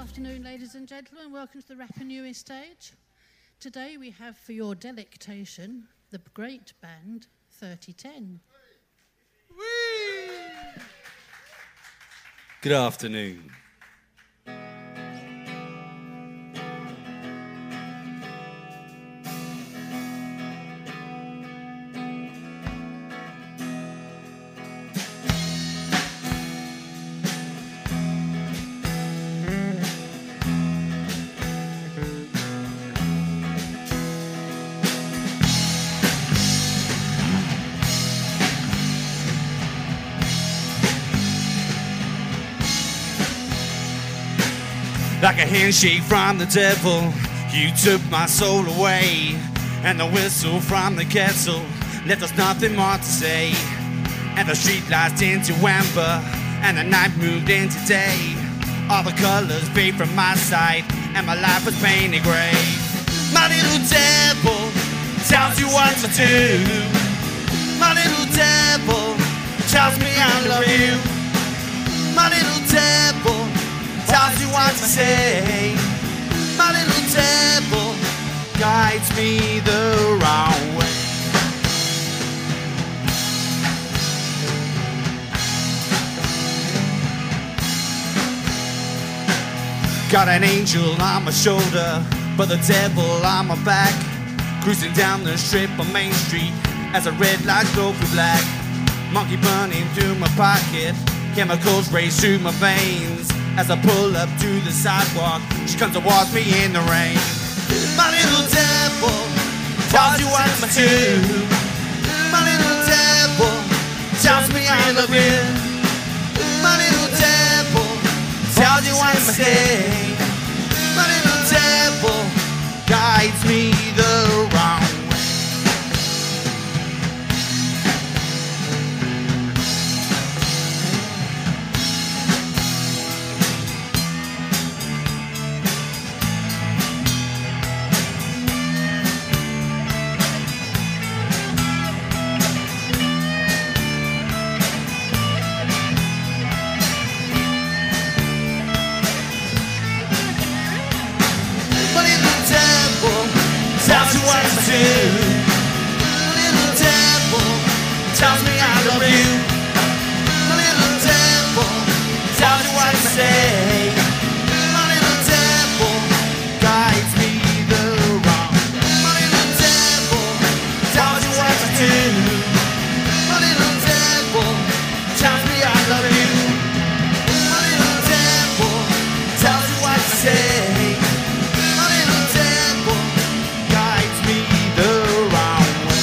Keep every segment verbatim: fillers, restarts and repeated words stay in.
afternoon, ladies and gentlemen. Welcome to the Rapa Nui stage. Today we have for your delectation the great band thirty ten. Good afternoon. Like a handshake from the devil, you took my soul away. And the whistle from the castle left us nothing more to say. And the street lights into amber, and the night moved into day. All the colors fade from my sight, and my life was painted gray. My little devil tells you what to do. My little devil tells me I love you. My little devil tells you what to say. My little devil guides me the wrong way. Got an angel on my shoulder, but the devil on my back. Cruising down the strip on Main Street as a red light glow through black. Monkey burning through my pocket, chemicals race through my veins. As I pull up to the sidewalk, she comes towards me in the rain. My little devil tells you what to do. My little devil tells me I love you. My little devil tells you what to say. My little devil guides me the wrong way. Little devil tells me I love you. My little devil tells you what to say. My little devil guides me the wrong. My little devil tells you what to do. My little devil tells me I love you. My little devil tells you what to say. My little devil guides me the wrong way.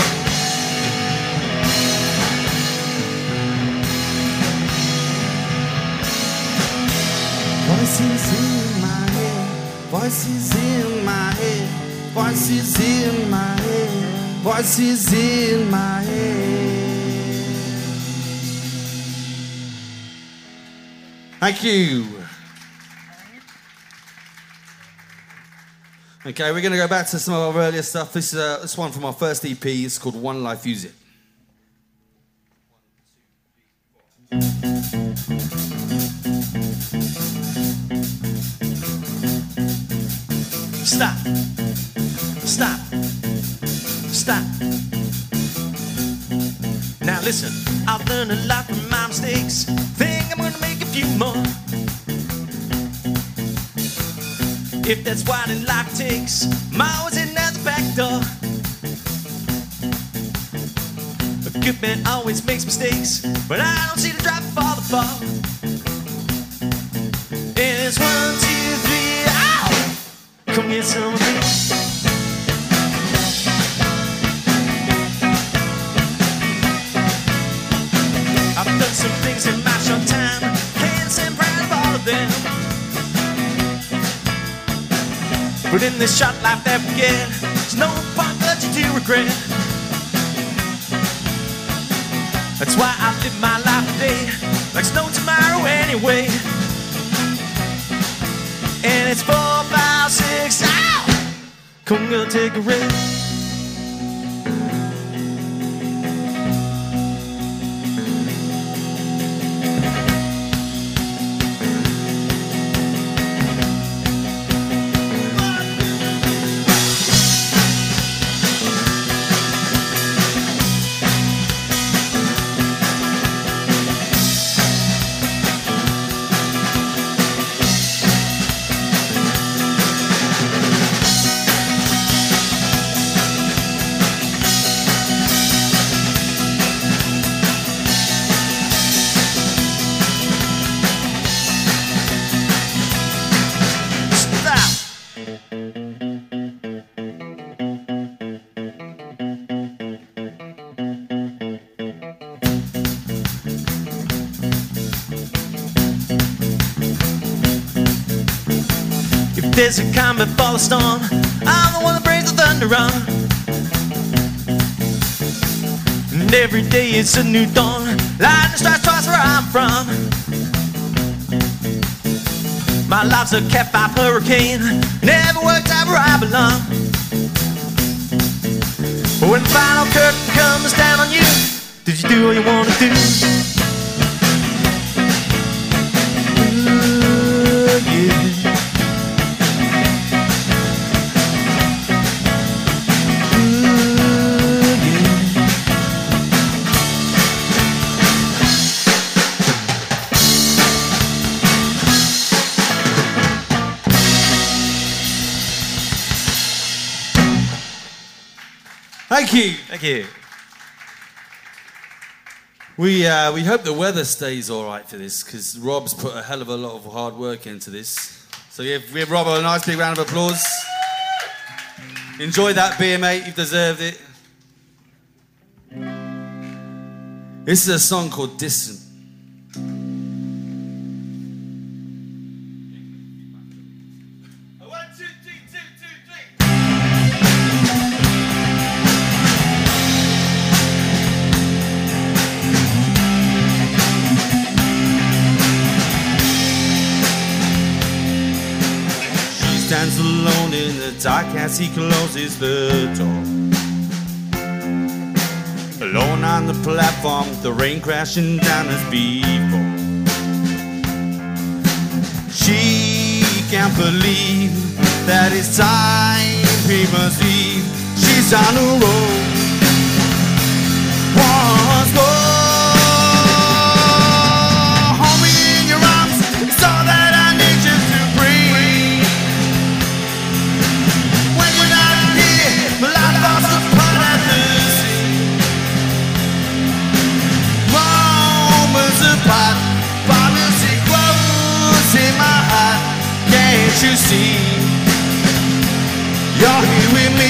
Voices in my head, voices in my head, voices in my head, voices in my head. Thank you. Okay, we're going to go back to some of our earlier stuff. This is uh, this one from our first E P. It's called One Life, Use It. Stop. Stop. Stop. Now listen, I've learned a lot from my mistakes. Think I'm gonna make a few more. If that's what in life takes, I'm always in at the back door. A good man always makes mistakes, but I don't see the drop for the fall. And it's one, two, three, ow! Come get some of me. I've done some things in my short time, can't say I'm proud of all of them. But in this short life that we get, there's no point that you do regret. That's why I live my life today like it's no tomorrow anyway. And it's four, five, six, ow! Come girl, take a rest. desert calm before the storm. I'm the one that brings the thunder on. And every day it's a new dawn. Lightning strikes twice where I'm from. My life's a cat five hurricane. Never worked out where I belong. But when the final curtain comes down on you, did you do what you want to do? Ooh, yeah. Thank you. Thank you. We uh, we hope the weather stays all right for this, because Rob's put a hell of a lot of hard work into this. So give, give Rob a nice big round of applause. Enjoy that beer, mate. You've deserved it. This is a song called Distant. Stands alone in the dark as he closes the door. Alone on the platform, the rain crashing down as before. She can't believe that it's time he must leave. She's on the road once more. Hold me in your arms, it's all that I need you to breathe. My life falls apart at the sea. Moments apart, bodies close in my heart. Can't you see? You're here with me.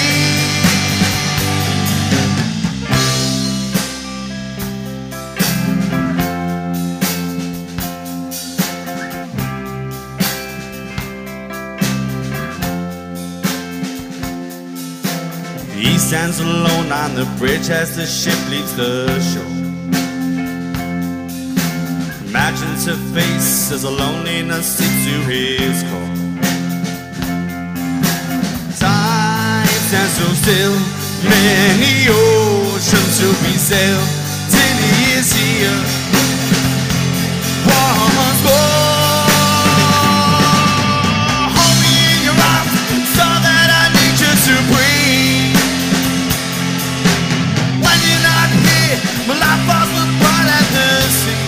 He stands alone on the bridge as the ship leaves the shore. Imagines her face as a loneliness seeps to his core. Time stands so still, many oceans to be sailed till he is here once more. Hold me in your arms, it's all that I need you to breathe. My life falls apart at the sea.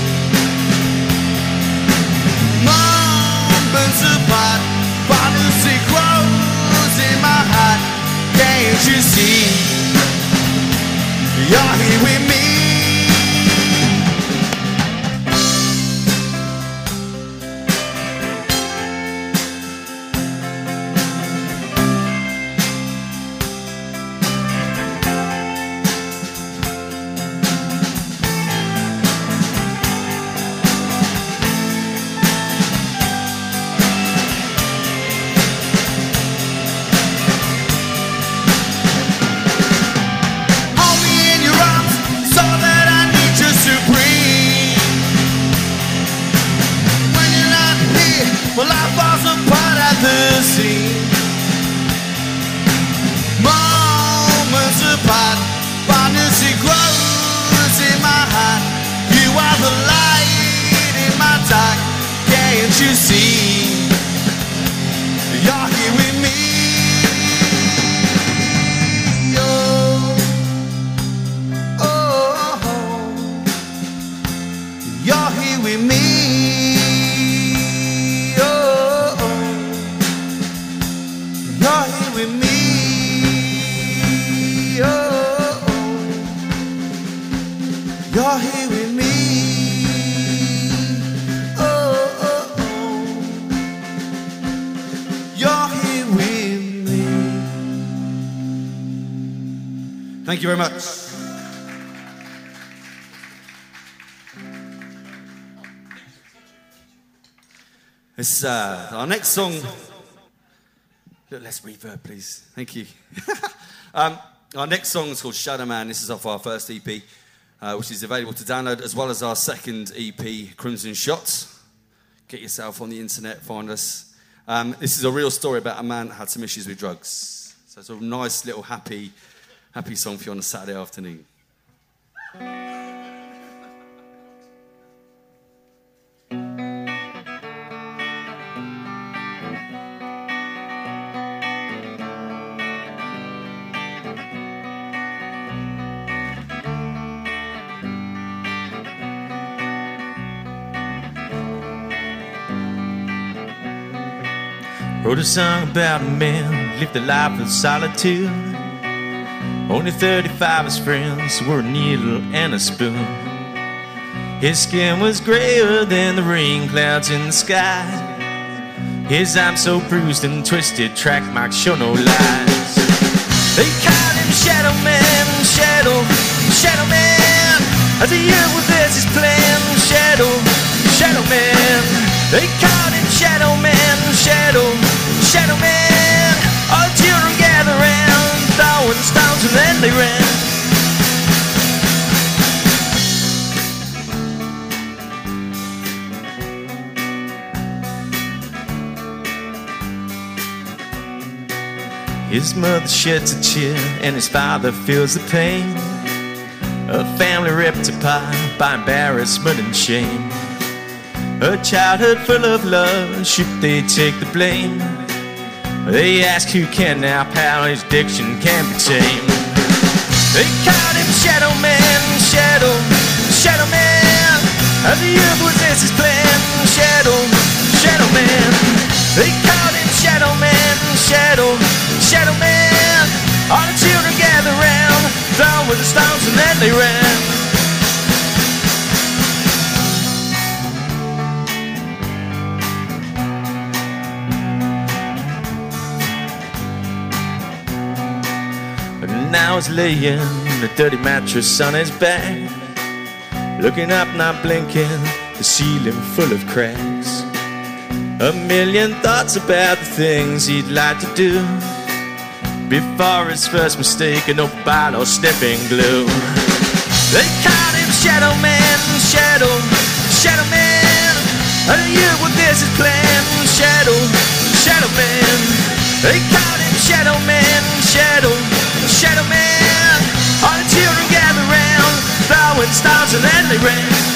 Moments apart, bodies close in my heart. Can't you see? You're here with me. My life falls apart at the seams. Moments apart, fantasy grows in my heart. You are the light in my dark. Can't you see? You're here with me. Oh, oh, oh. You're here with me. You're here with me. Oh, oh, oh. You're here with me. Thank you very much. This, uh, our next song little less reverb, please. Thank you. um, our next song is called Shadow Man. This is off our first E P, uh, which is available to download, as well as our second E P, Crimson Shots. Get yourself on the internet, find us. Um, this is a real story about a man that had some issues with drugs. So it's a nice little happy, happy song for you on a Saturday afternoon. Wrote a song about a man, lived a life of solitude. Only thirty-five, his friends were a needle and a spoon. His skin was grayer than the rain clouds in the sky. His arms so bruised and twisted, track marks show no lies. They called him Shadow Man, Shadow, Shadow Man. As the year with this his plan, Shadow, Shadow Man. They called him Shadow Man, Shadow, Shadow Man. All the children gathered round, throwing stones and then they ran. His mother sheds a tear and his father feels the pain. A family ripped apart by embarrassment and shame. A childhood full of love, should they take the blame? They ask who can now, how his addiction can be tamed. They called him Shadow Man, Shadow, Shadow Man. As the youth was this his plan, Shadow, Shadow Man. They called him Shadow Man, Shadow, Shadow Man. All the children gathered round, throwing the stones and then they ran. Now he's laying a dirty mattress on his back, looking up, not blinking, the ceiling full of cracks. A million thoughts about the things he'd like to do before his first mistake, an open bottle sniffing glue. They called him Shadow Man, Shadow, Shadow Man. And you with this is plan, Shadow, Shadow Man. They called him Shadow Man, Shadow, Shadow Man. All the children gathered round, throwing stones and then they ran.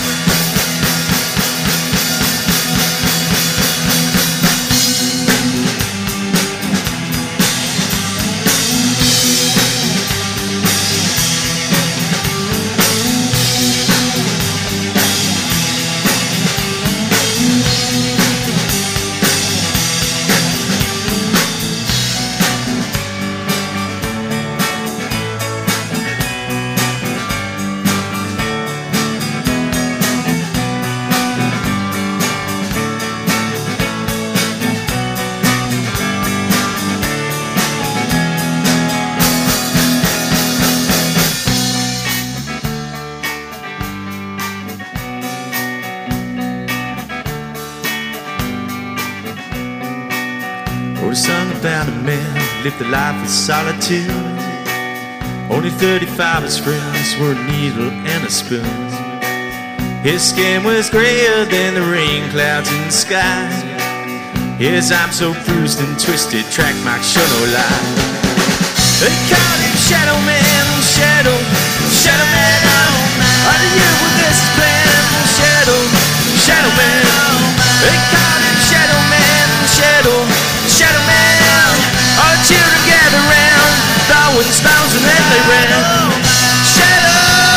Wrote a song about a man, lived a life of solitude. Only thirty-five, his friends were a needle and a spoon. His skin was grayer than the rain clouds in the sky. His arms so bruised and twisted, track marks show no lie. They called him Shadow Man, Shadow, Shadow Man. All the year with this plan, Shadow, Shadow Man. They called him Shadow Man, Shadow, Shadow Man. All the children gathered round, throwing stones and then they ran. Shadow,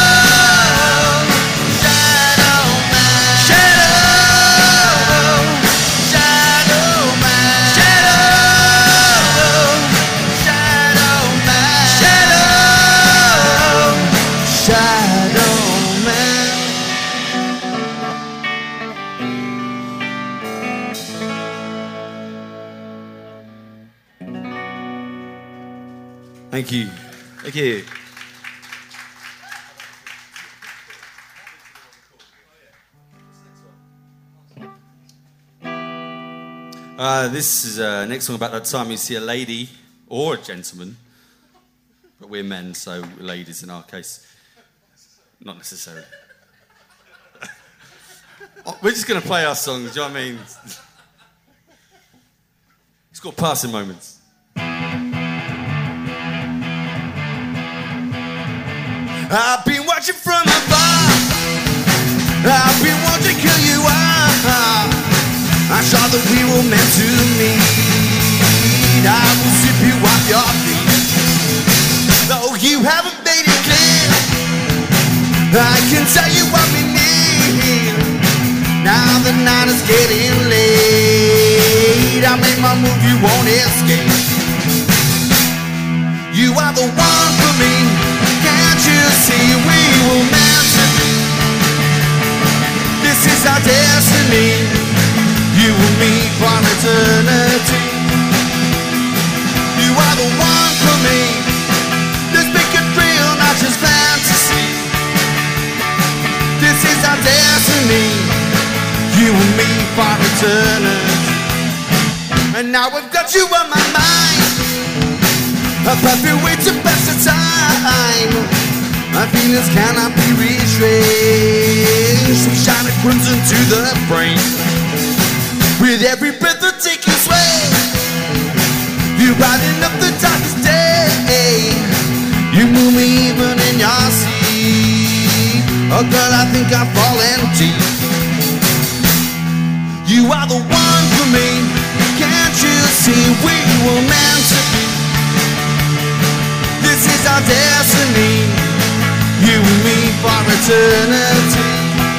Shadow Man, Shadow, Shadow Man, Shadow, Shadow Man, Shadow, Shadow Man. Thank you. Thank you. Uh, this is uh, next song about that time you see a lady or a gentleman, but we're men, so ladies in our case. Not necessarily. Oh, we're just going to play our songs, do you know what I mean? It's called Passing Moments. I've been watching from afar. I've been watching who you are. I saw that we were meant to meet. I will sweep you off your feet. Though you haven't made it clear, I can tell you what we need. Now the night is getting late. I make my move, you won't escape. You are the one for me. Can't you see we were meant to be? This is our destiny. You and me for eternity. You are the one for me. Let's make it real, not just fantasy. This is our destiny. You and me for eternity. And now I've got you on my mind. A perfect way to pass the time. My feelings cannot be restrained. So shine a crimson to the brain. With every breath I take you sway. You're brighten up the darkest day. You move me even in your sleep. Oh girl, I think I've fallen deep. You are the one for me. Can't you see we were meant to be? This is our destiny. You and me for eternity.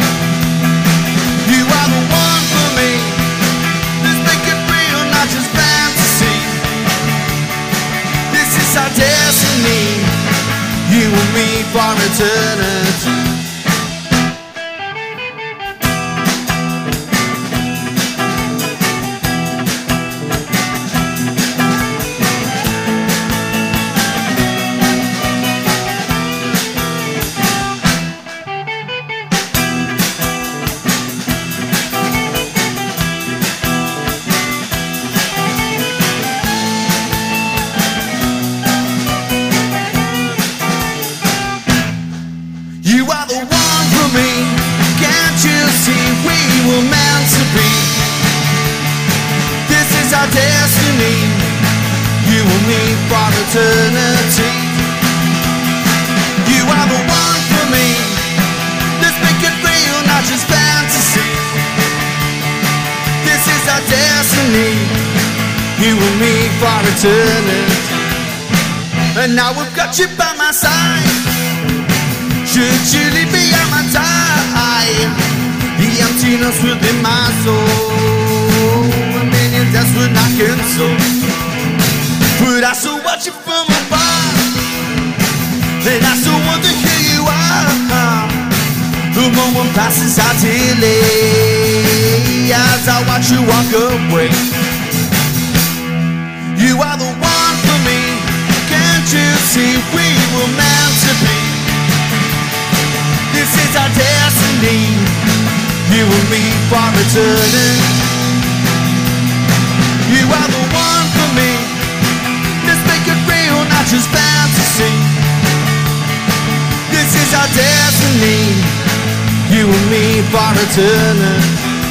You are the one for me. Let's make it real, not just fantasy. This is our destiny. You and me for eternity. Eternity. You are the one for me. Let's make it real, not just fantasy. This is our destiny. You and me for eternity. And now we've got you by my side. Should you leave me at my time? The emptiness within my soul. A million deaths would not console. But I still watch you from afar. And I still wonder who you are. The moment passes out delay as I watch you walk away. You are the one for me. Can't you see we were meant to be? This is our destiny. You and me for eternity. You are the one for me. Let's make it real, not just fantasy. This is our destiny. You and me for eternity.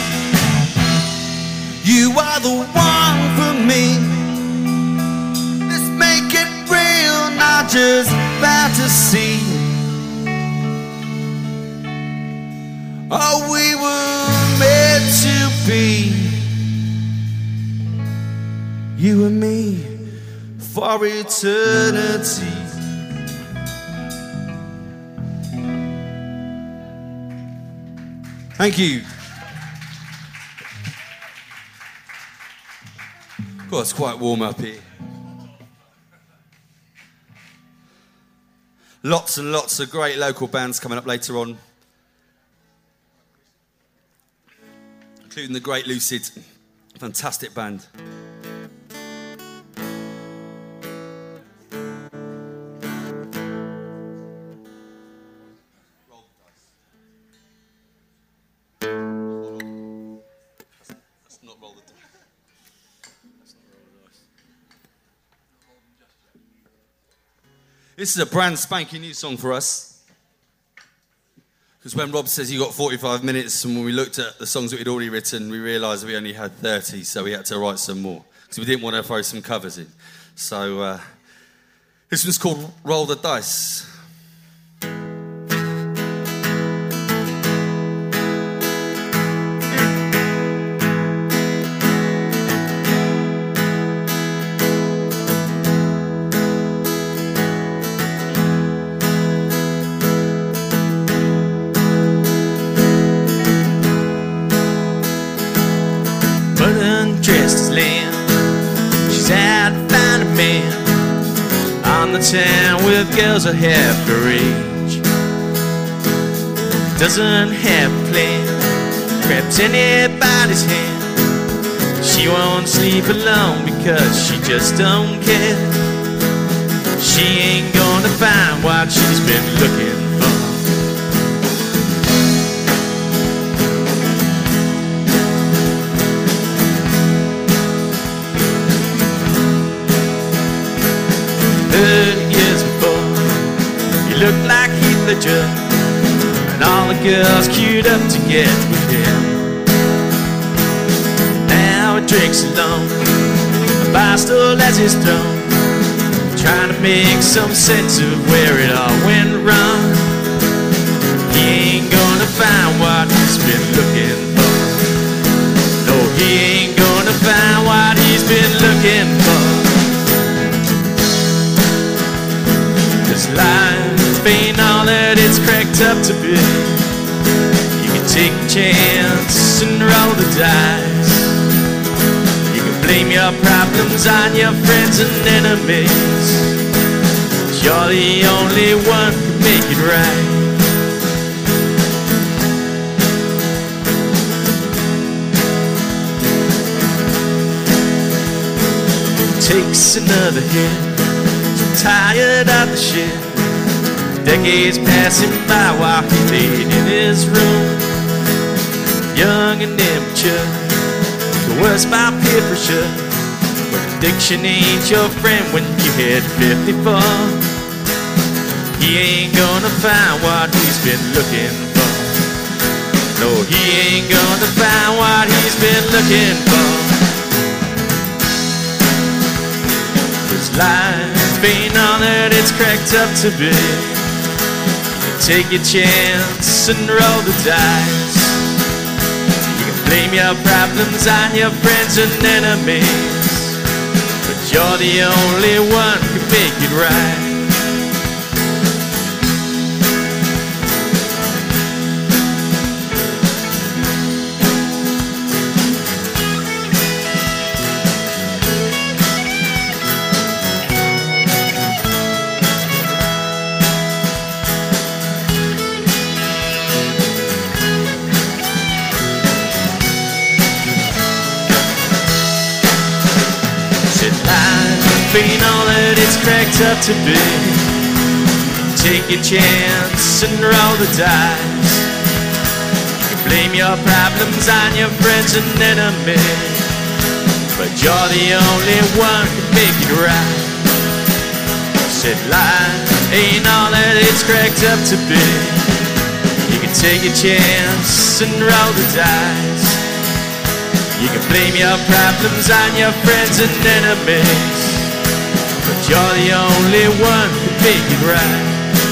You are the one for me. Let's make it real, not just fantasy. Oh, we were meant to be. You and me for eternity. Thank you. God, it's quite warm up here. Lots and lots of great local bands coming up later on, including the great Lucid, fantastic band. This is a brand spanking new song for us. Because when Rob says he got forty-five minutes, and when we looked at the songs that we'd already written, we realised we only had thirty, so we had to write some more. Because we didn't want to throw some covers in. So uh, this one's called Roll the Dice. Town with girls of half her age. Doesn't have a plan, grabs anybody's hand. She won't sleep alone because she just don't care. She ain't gonna find what she's been looking for. Thirty years before, he looked like Heath Ledger, and all the girls queued up to get with him. Now he drinks alone, the bar still has his throne, trying to make some sense of where it all went wrong. He ain't gonna find what he's been looking for. No, he ain't gonna find what he's been looking for. Life ain't all that it's cracked up to be. You can take a chance and roll the dice. You can blame your problems on your friends and enemies. 'Cause you're the only one who can make it right. It takes another hit. Tired of the shit. Decades passing by while he laid in his room. Young and immature, coerced by peer pressure. But addiction ain't your friend when you hit fifty-four. He ain't gonna find what he's been looking for. No, he ain't gonna find what he's been looking for. 'Cause life ain't all that it's cracked up to be. You can take your chance and roll the dice. You can blame your problems on your friends and enemies, but you're the only one who can make it right. Ain't all that it's cracked up to be. Take your chance and roll the dice. You blame your problems on your friends and enemies, but you're the only one who can make it right. Said life ain't all that it's cracked up to be. You can take your chance and roll the dice. You can blame your problems on your friends and enemies, but you're the only one who can make it right.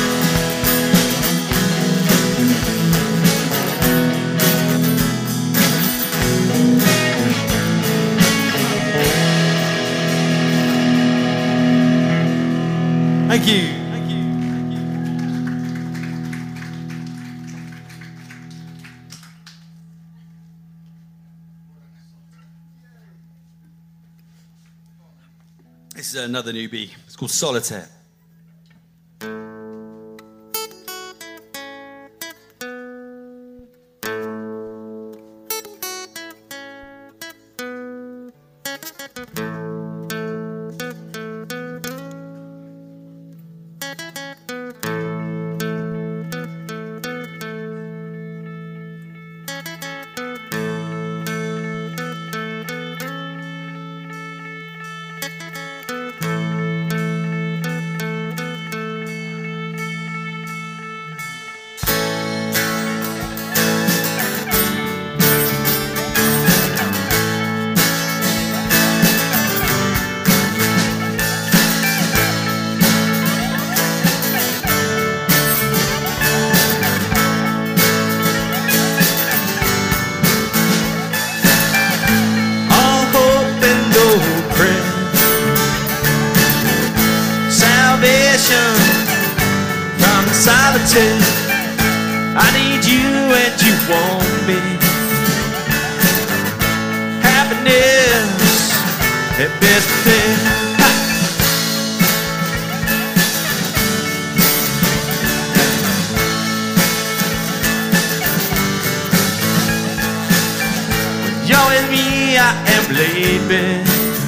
Thank you. This is another newbie. It's called Solitaire. solitude. I need you and you want me. Happiness and best thing. You're with me, I am leaving.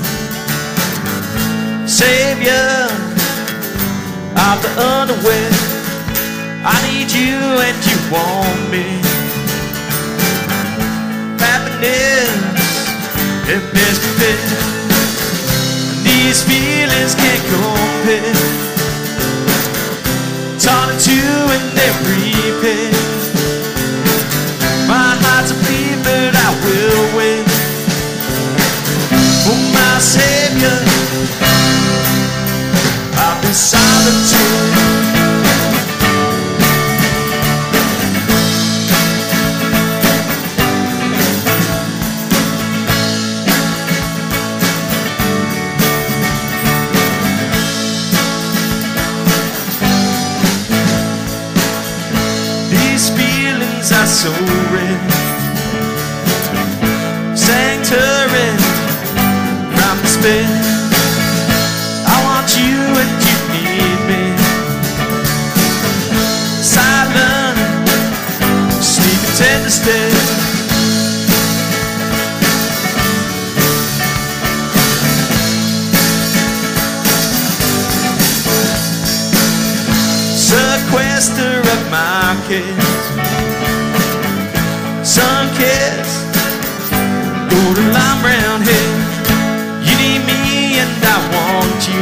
Savior of the underwear. I need you and you want me. Happiness, it makes me feel. These feelings can't compare. Torn in two and they repair. My heart's a bleed, but I will win. For my Savior, I'll be solitude. These feelings are so real. Sanctuary from despair. I want you and you need me. Silent, sleeping tender stairs. Sequester of my kids. Sun-kissed, golden lime brown hair. You need me and I want you.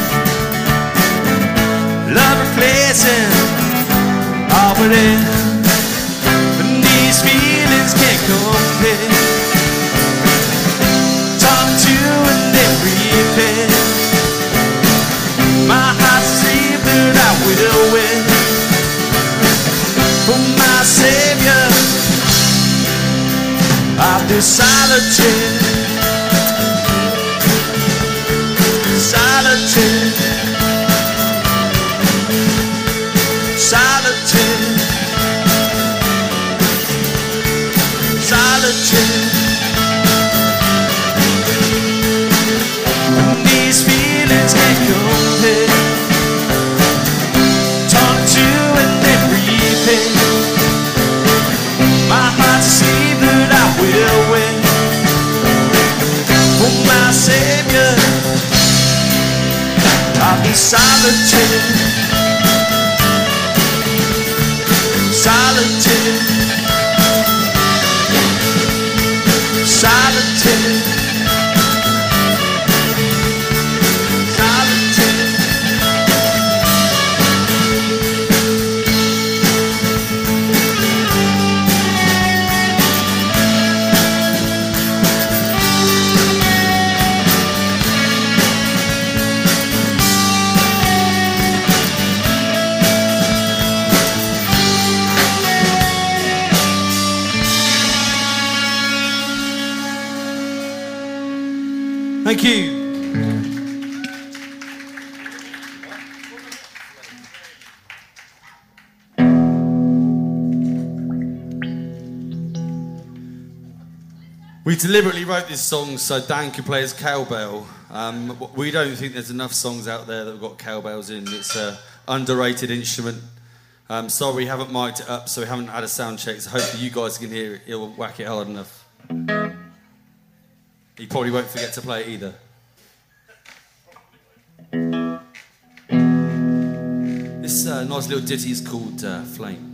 Love replacing all but it. And these feelings can't compare. Talk to and then repair. My heart's asleep, but I will win. For my Savior, I'll do solitude. Solitude. Solitude. Solitude. And these feelings can't compare. Talk to and then repair. My heart's asleep, but I will win. For my Savior, I'll be solitude. Solitude. Solitude. Solitude. Thank you. We deliberately wrote this song so Dan could play his cowbell. Um, we don't think there's enough songs out there that have got cowbells in. It's an underrated instrument. Um, sorry we haven't mic'd it up, so we haven't had a sound check, so hopefully you guys can hear it. He'll whack it hard enough. He probably won't forget to play it either. This uh, nice little ditty is called uh, Flame.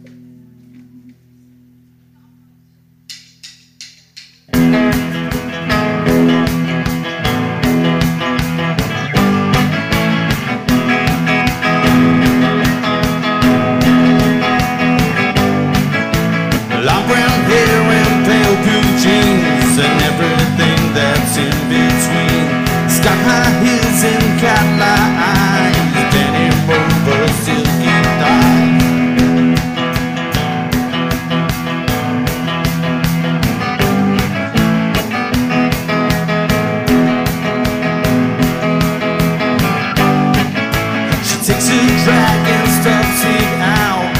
Long brown hair and pale blue jeans and everything that's in between. Sky high heels and Cadillac eyes, bending over silky thighs. She takes a drag and stuffs it out.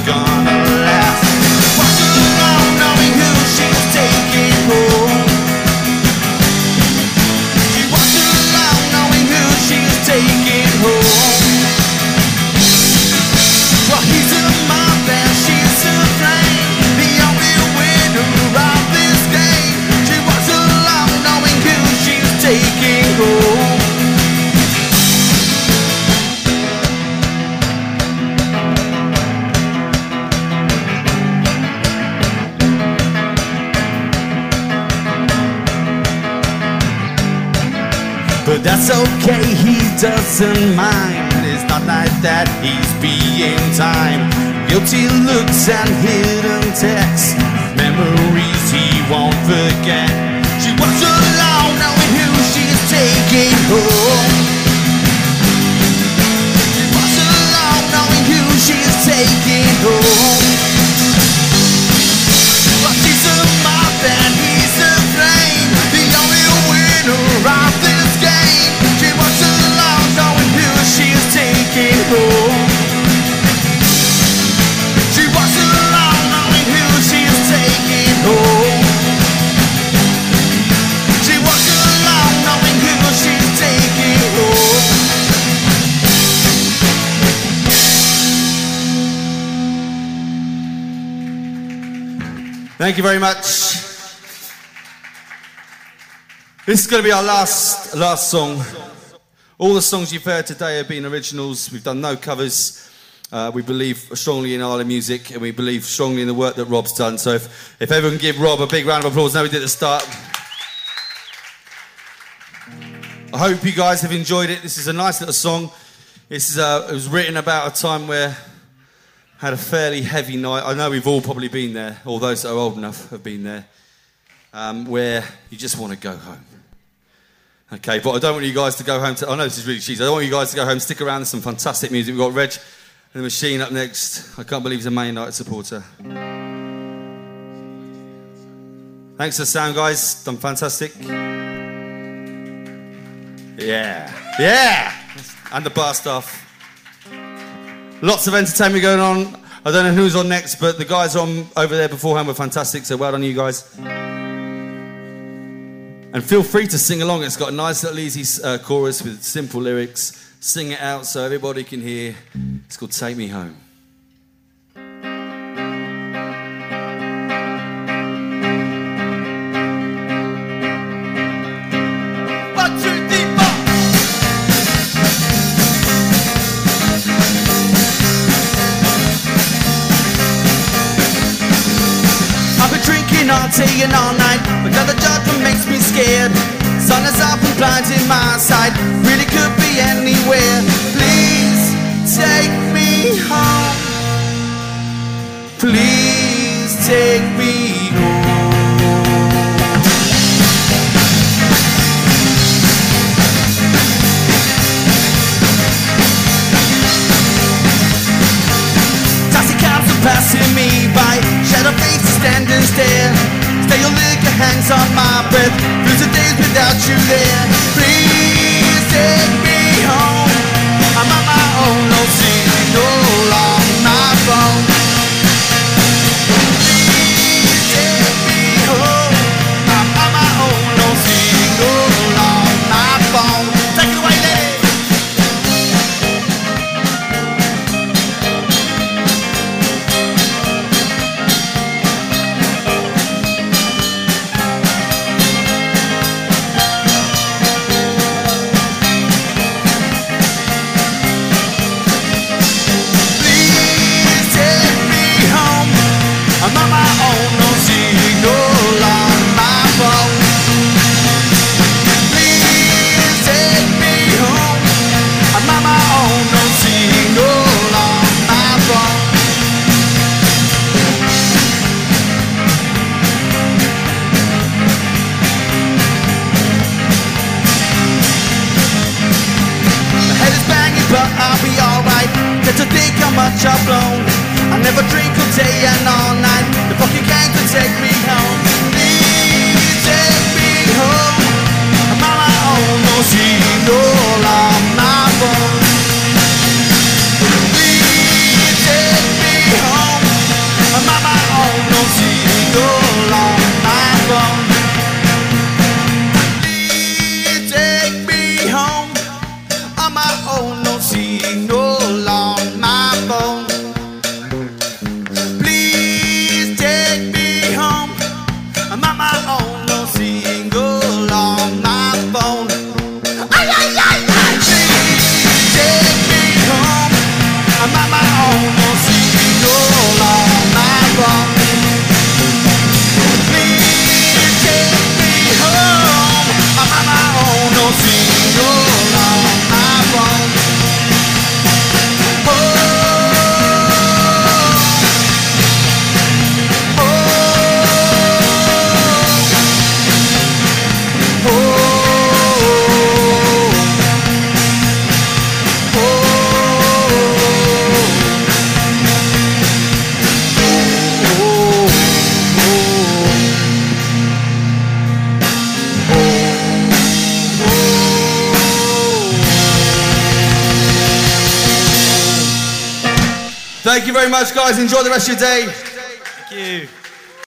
gonna last. Walks along knowing who she's taking home. She walks along knowing who she's taking home. Well, he's a mob and she's a flame, the only winner of this game. She walks along knowing who she's taking home. But that's okay, he doesn't mind. It's not like that, he's being timed. Guilty looks and hidden texts, memories he won't forget. She walks along knowing who she's taking home. She walks along knowing who she's taking home. Well, she's a mob and he's a flame, the only winner of this game. She walks along knowing who she's taking home. She walks along knowing who she's taking home. She walks along knowing who she's taking home. Thank you very much. This is going to be our last last song. All the songs you've heard today have been originals. We've done no covers. Uh, we believe strongly in Ireland music, and we believe strongly in the work that Rob's done. So if, if everyone can give Rob a big round of applause, now we did at the start. I hope you guys have enjoyed it. This is a nice little song. This is uh, it was written about a time where I had a fairly heavy night. I know we've all probably been there, all those that are old enough have been there, um, where you just want to go home. Okay, but I don't want you guys to go home to... I know this is really cheesy. I don't want you guys to go home. Stick around. There's some fantastic music. We've got Reg and the Machine up next. I can't believe he's a Man United supporter. Thanks for the sound, guys. Done fantastic. Yeah. Yeah! And the bar staff. Lots of entertainment going on. I don't know who's on next, but the guys on over there beforehand were fantastic, so well done you guys. And feel free to sing along. It's got a nice little easy uh, chorus with simple lyrics. Sing it out so everybody can hear. It's called Take Me Home. One, two, three, four. I've been drinking all day and all night, but now the judgment makes me scared. Sun is up and blinding my sight, really could be anywhere. Please take me home. Please take me home. Taxi cabs are passing me by, shadow faces stand and stare. Stale liquor hangs on my breath, through the days without you there. Please take me home. I'm on my own, no signal on my phone. Please take me home. I'm on my own, no signal on my phone. Take it away, lady. To think how much I've blown. I never drink all day and all night. The fucking gang could take me home. Please take me home. I'm on my own, no signal on my phone. Please take me home. Thank you very much, guys. Enjoy the rest of your day. Thank you.